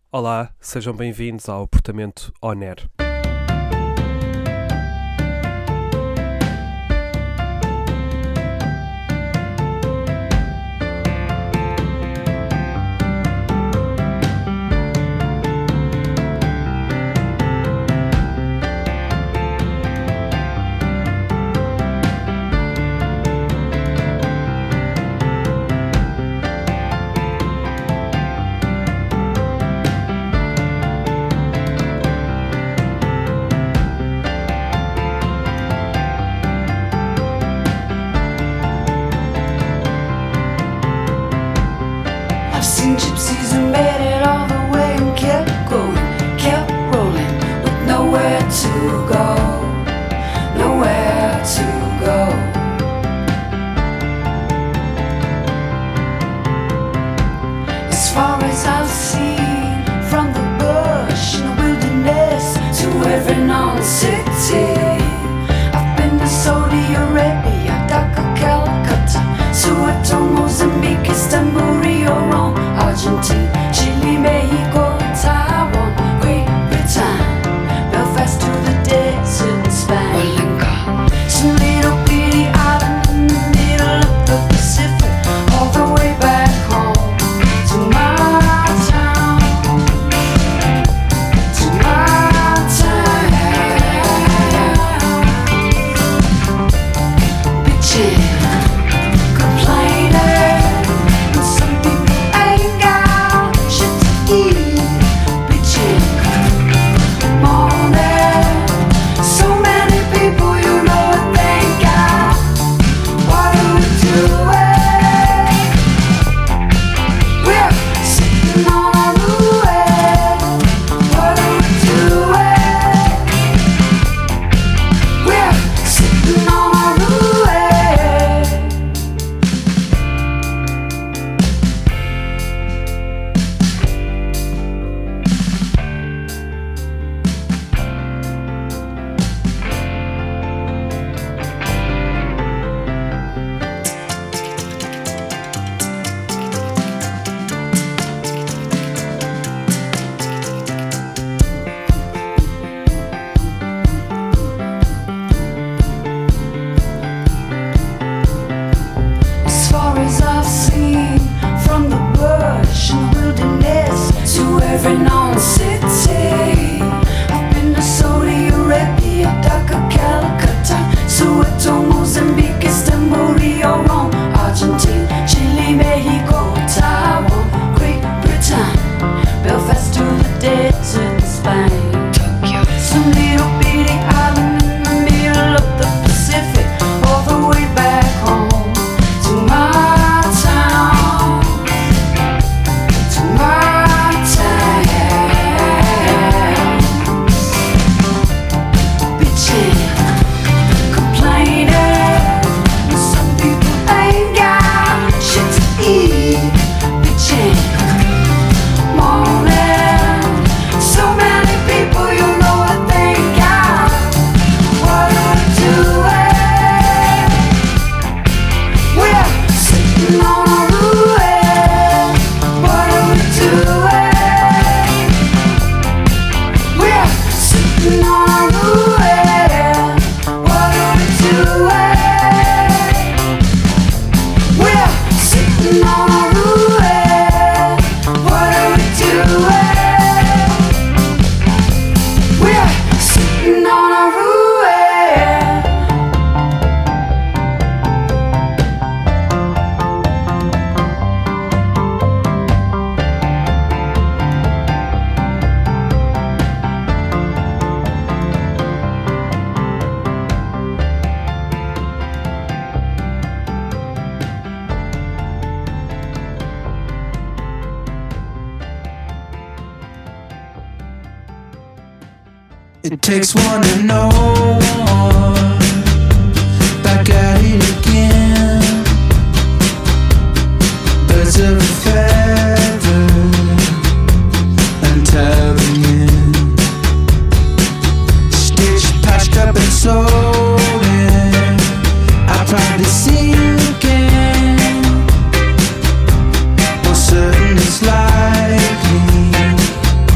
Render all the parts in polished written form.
Olá, sejam bem-vindos ao Portamento ONER. I've seen gypsies who made it all the way and kept going, kept rolling, with nowhere to go, nowhere to go. As far as I've seen, from the bush in the wilderness to every known city, I've been to Saudi Arabia, Dhaka, Calcutta, Soweto, Mozambique, Istanbul, Rio, Rome, Argentina, Chile, Mexico, Taiwan, Great Britain, Belfast to the desert in Spain. Some little bitty island in the middle of the Pacific, all the way back home to my town, to my town. Bitchin', complaining, and some people ain't got shit to eat. Bitchin', moaning, so many people you know what they got. What do we do? We're sitting on our ruin. What do we do? We're sitting on our ruin. As far as I've seen, from the bush and the wilderness to every known city, I've been to Saudi Arabia, Dhaka, Calcutta, Soweto, Mozambique, Istanbul, Rio, Rome, Argentina, Chile, Mexico, Taiwan, Great Britain, Belfast to the desert in Spain. Some little bitty island in the middle of the Pacific, all the way back home to my town, to my town. Bitchin', complaining, and some people ain't got shit to eat. Bitchin', moaning, so many people you know what they got. What do we do? We're sitting on our ruin. What do we do? We're sitting on our ruin. What do we do? We're sitting on our ruin. What do we do? We're sitting on our ruin. It takes one to know one. Back at it again. Birds of a feather and telling in. Stitched, patched up and sold in. I promise to see you again. More certain it's likely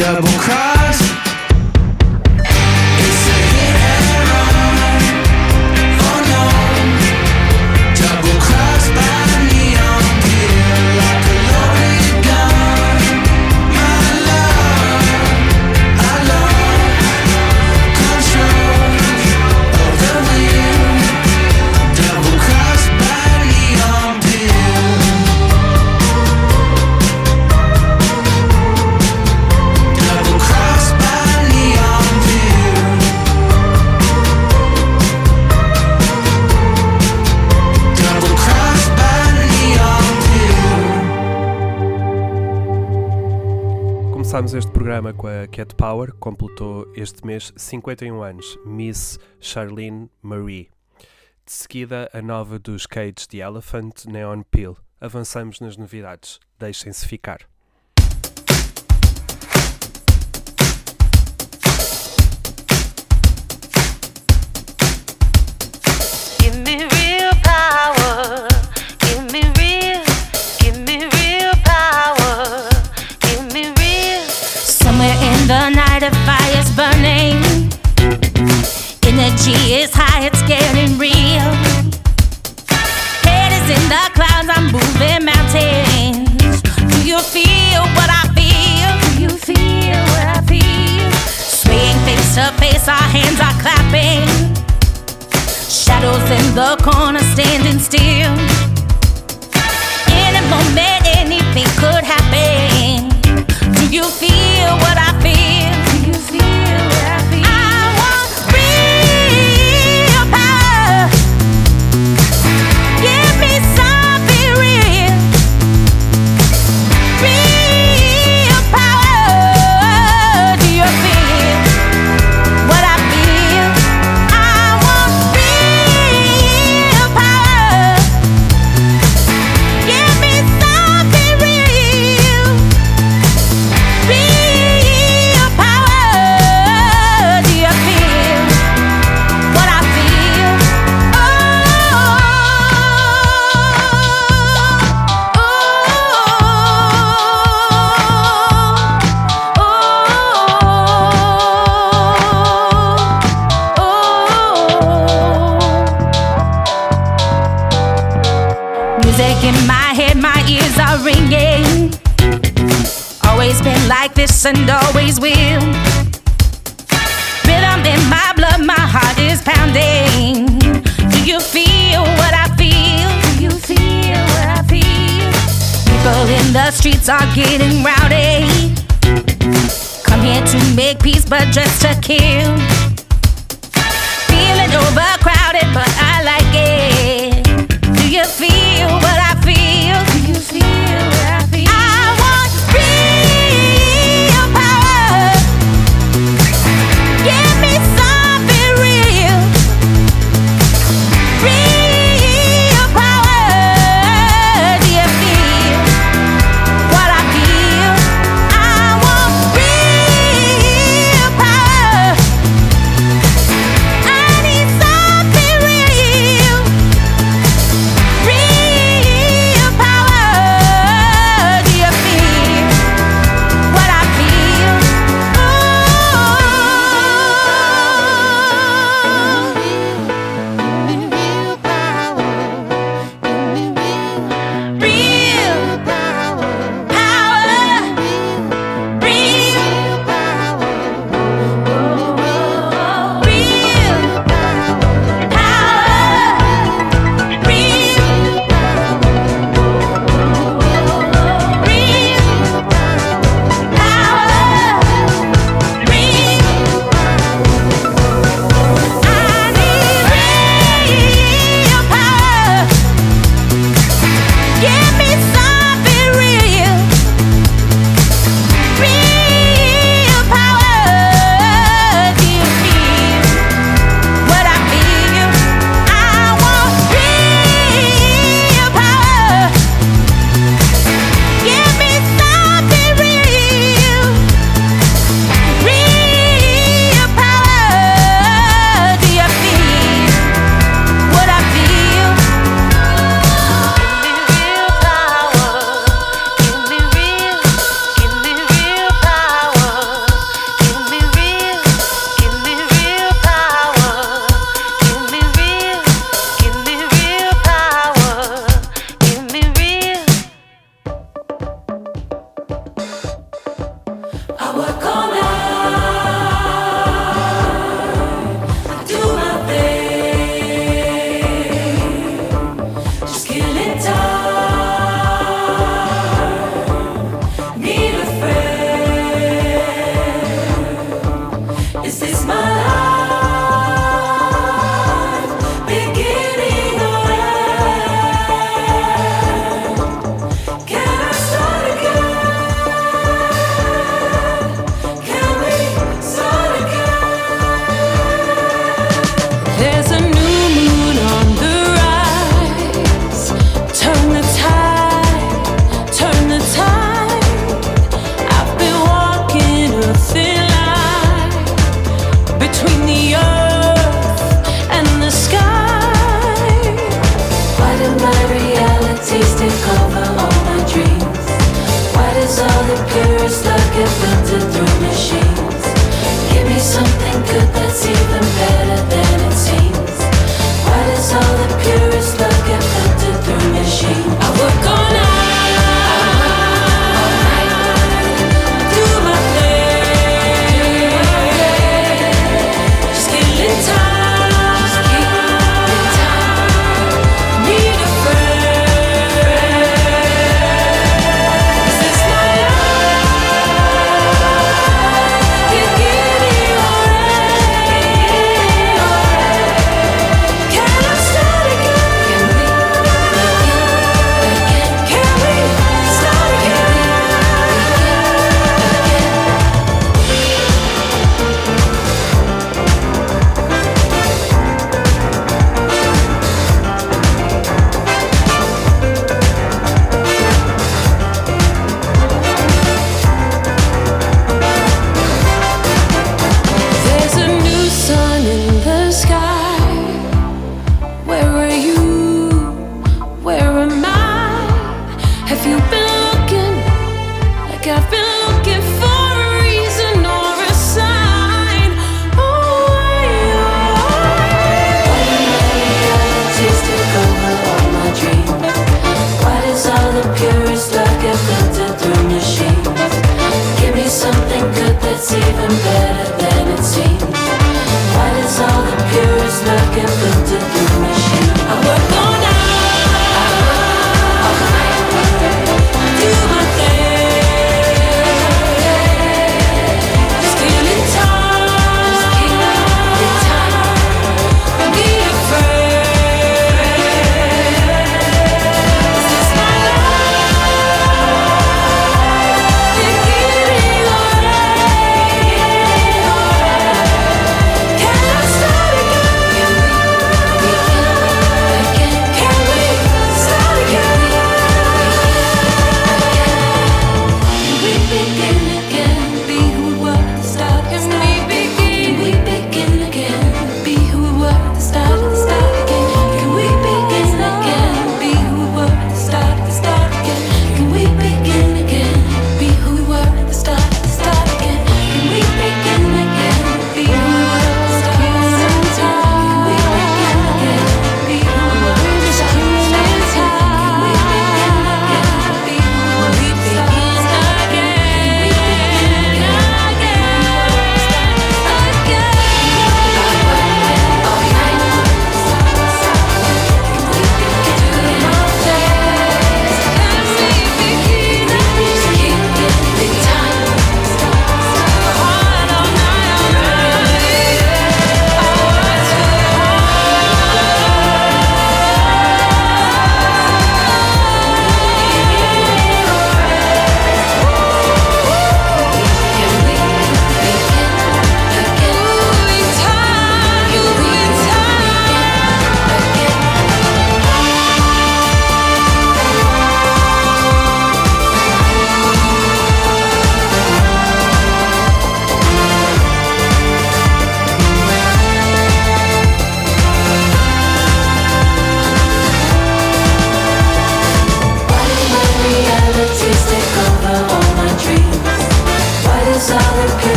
double cross. It's a hit and run. Oh no, double cross by neon gear like a loaded gun. My love, I love control of the wheel. Double cross by neon gear. Double cross by neon gear. Double cross by neon gear. Começámos este programa com a Cat Power, que completou este mês 51 anos, Miss Charlene Marie. De seguida, a nova dos Cage the Elephant, Neon Pill. Avançamos nas novidades. Deixem-se ficar. Give me real power. Give me real power. Give me real. Somewhere in the night a fire's burning. Energy is high, it's getting real. Head is in the clouds, I'm moving mountains. Do you feel what I feel? Do you feel what I feel? Swaying face to face, our hands are clapping. Shadows in the corner standing still. In a moment anything could happen. Do you feel what I feel? Do you feel what I feel? I want real power. Give me something real. Real power. Do you feel what I feel? I want real power. Give me something real. Real power. Do you feel what I feel? Music in my head, my ears are ringing. Always been like this and always will. Rhythm in my blood, my heart is pounding. Do you feel what I feel? Do you feel what I feel? People in the streets are getting rowdy. Come here to make peace, but just to kill. Feeling overcrowded, but I like it. Do you feel what I feel? Do you feel what I feel? I want real power. Give me something real. Real power. Do you feel what I feel? I want real power. I need something real. work all night. I do my thing. Just killing time. Need a friend. Is this my life? Beginning or end? Can I start again? Can we start again? There's a new moon on the rise. Turn the tide, turn the tide. I've been walking a thin line between the earth and the sky. Why do my realities take over all my dreams? Why does all the purest love get filtered through machines? Give me something good that's even better than it seems. Why does all the purest love get filtered through machines? I work all night, do my thing. Just killing time. Need a friend. Is this my life? Beginning or end? Can I start again? Can we start again? There's a new sun in the sky. Where are you? Where am I? Have you been looking like I've been looking for a reason or a sign? Oh, why do my realities take over all my dreams? Why does all the purest love get filtered through machines? Give me something good that's even better than it seems. Why does all the purest love get filtered through machines? I work all night, do my thing.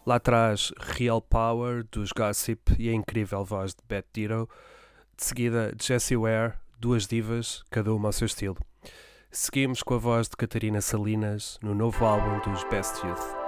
Lá atrás, Real Power, dos Gossip e a incrível voz de Beth Ditto. De seguida, Jessie Ware, duas divas, cada uma ao seu estilo. Seguimos com a voz de Catarina Salinas no novo álbum dos Best Youth.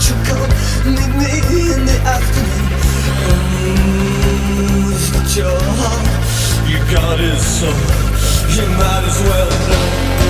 you come meet me in the afternoon. It's got your heart, you got his soul, you might as well know.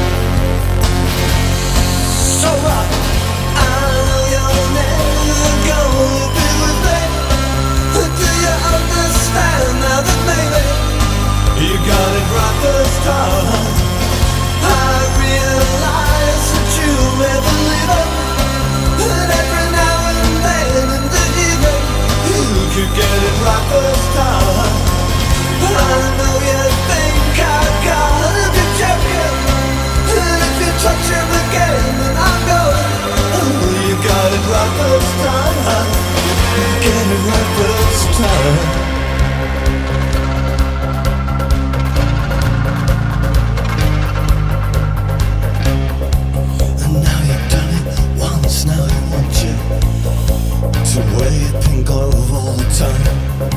So what? I know you're never gonna be with me. Do you understand now that maybe you got it right first time? I realize that you never leave it, but every now and then in the evening you could get it right first time. I know you think I gotta be joking, and if you touch him again then I'm going. Oh, you got it right first time. You get it right first time. Now I want you to wear pink glove all the time.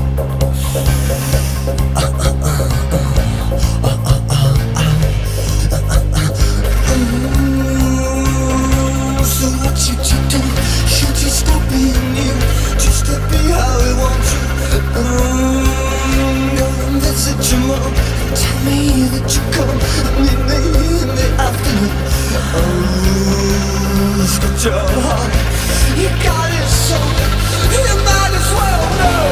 So what should you do? Should you stop being you, just to be how I want you? Go and visit your mom, tell me that you come meet me in the afternoon. It's got your heart, you got it, so you might as well know.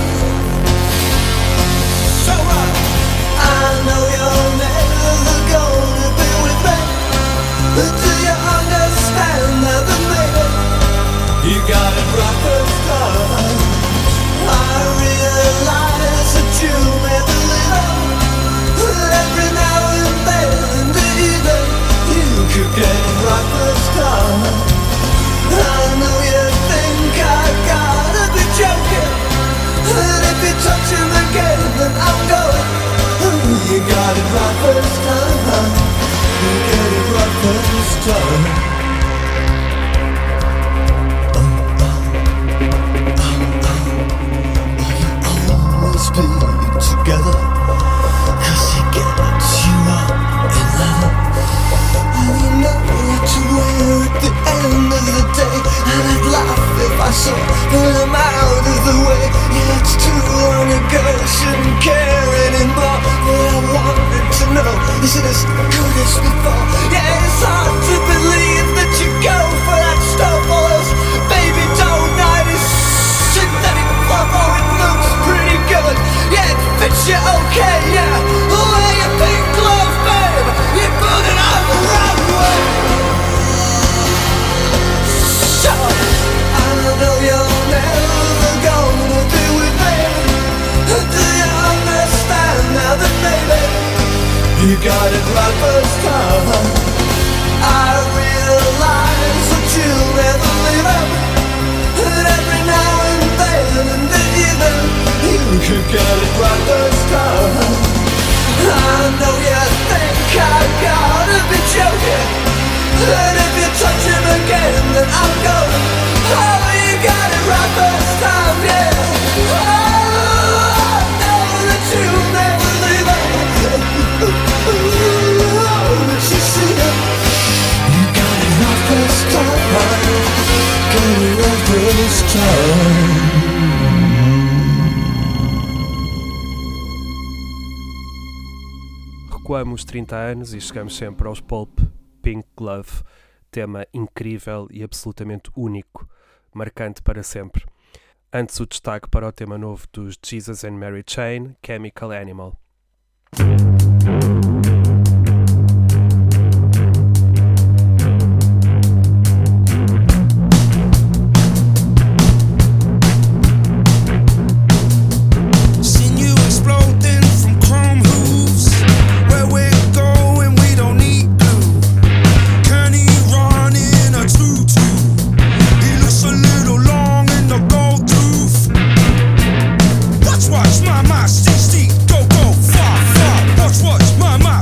So I know you're never gonna be with me, but do you understand now that maybe you got it right first time? I realize that you never live up, but every now and then in the evening you could get it right first time. I know you think I gotta be joking, and if you touch him again then I'm going. Oh, you got it right first time. You get it right first time. You always be together, 'cause he gets you up in leather. And you know what to wear at the end of the day. And I'd laugh if I saw that I'm out of the way. Yeah, it's too long ago, shouldn't care anymore. But I wanted to know, is it as good as before? Yeah, it's hard to believe that you go for that stuff. All those baby doll 90s synthetic fluff. Oh, it looks pretty good. Yeah, it fits you okay, yeah. Wear your pink gloves, babe. You put it on the wrong way. So I know you're never gonna be with me. Do you understand now that maybe you got it right first time? I realize that you'll never leave him, and every now and then in the evening you could get it right first time. I know you think I gotta be joking, and if you touch him again then I'm going. Oh, you got it right first time, yeah. Oh, I know that you'll never leave him. Oh, but you see it, you got it right first time. Got it right first time. Recuamos 30 anos e chegamos sempre aos Pulp, Pink Glove, tema incrível e absolutamente único, marcante para sempre. Antes o destaque para o tema novo dos Jesus and Mary Chain, Chemical Animal. Watch my mind, stay, go, far, far. Watch my mind.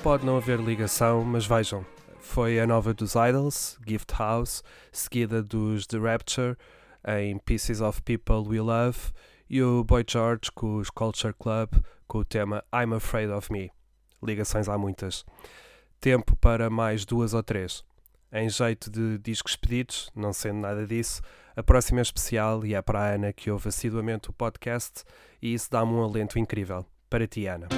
pode não haver ligação, mas vejam, foi a nova dos Idols, Gift House, seguida dos The Rapture em Pieces of People We Love, e o Boy George com os Culture Club com o tema I'm Afraid of Me. Ligações há muitas. Tempo para mais 2 ou 3. Em jeito de discos pedidos, não sendo nada disso, a próxima é especial e é para a Ana, que ouve assiduamente o podcast, e isso dá-me um alento incrível. Para ti, Ana.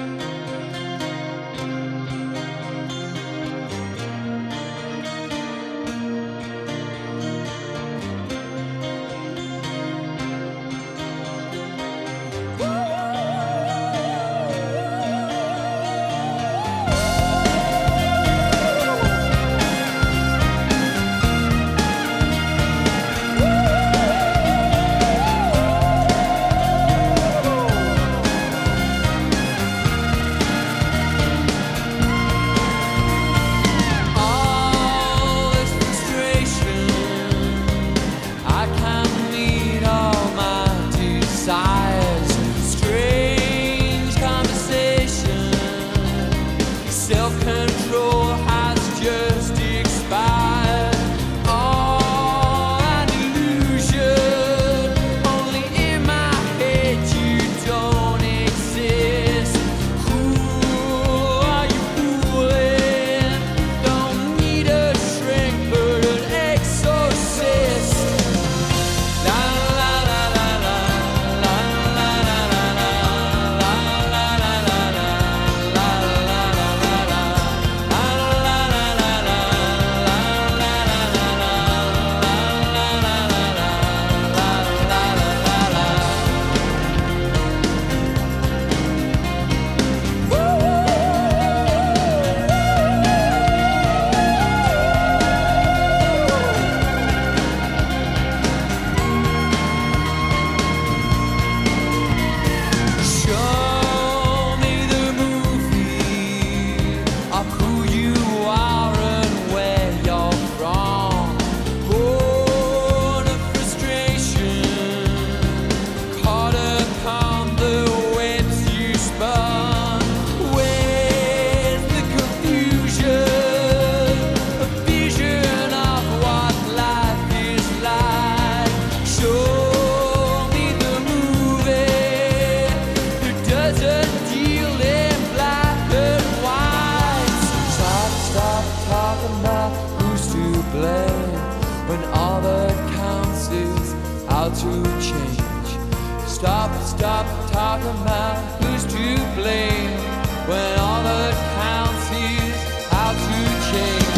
Stop talking about who's to blame when all that counts is how to change.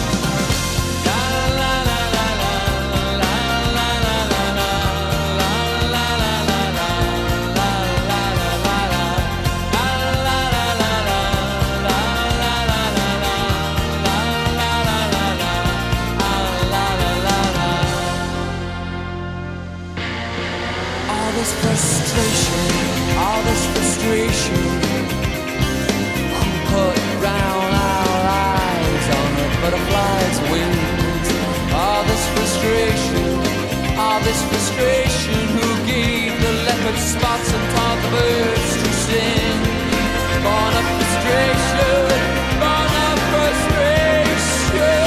La la la la la la la la la la la la la all this frustration, all this frustration. Who put round our eyes on a butterfly's wings? All this frustration. Who gave the leopard spots and taught the birds to sing? Born of frustration, born of frustration.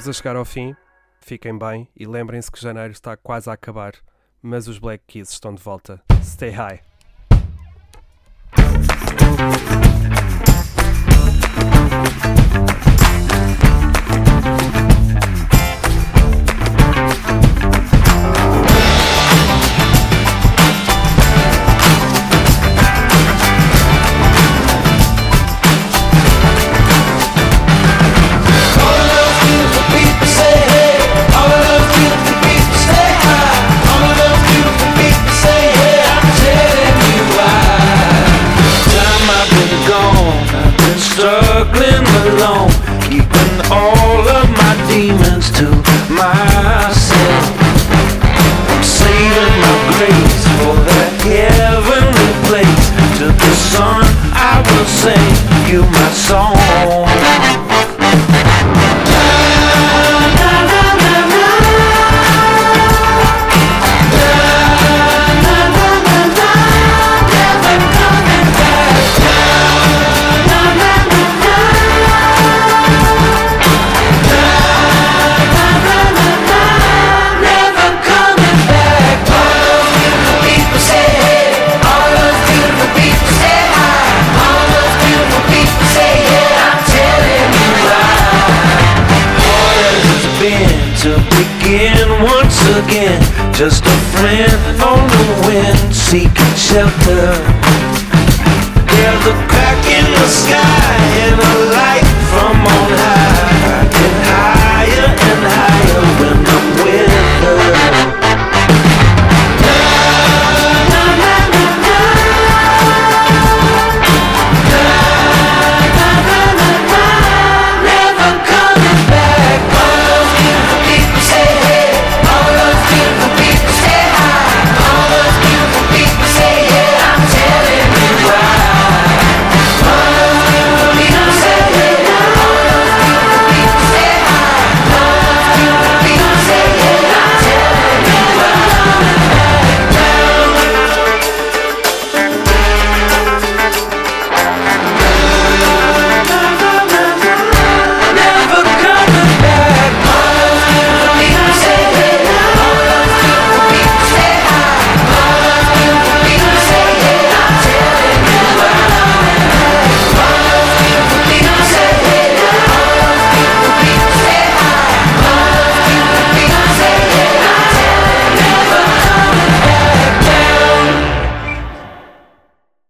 Estamos a chegar ao fim, fiquem bem e lembrem-se que janeiro está quase a acabar, mas os Black Keys estão de volta. Stay high! Struggling alone, keeping all of my demons to myself. I'm saving my grace for that heavenly place. To the sun I will sing you my song. To begin once again, just a friend on the wind, seeking shelter. There's a crack in the sky and a light from on high.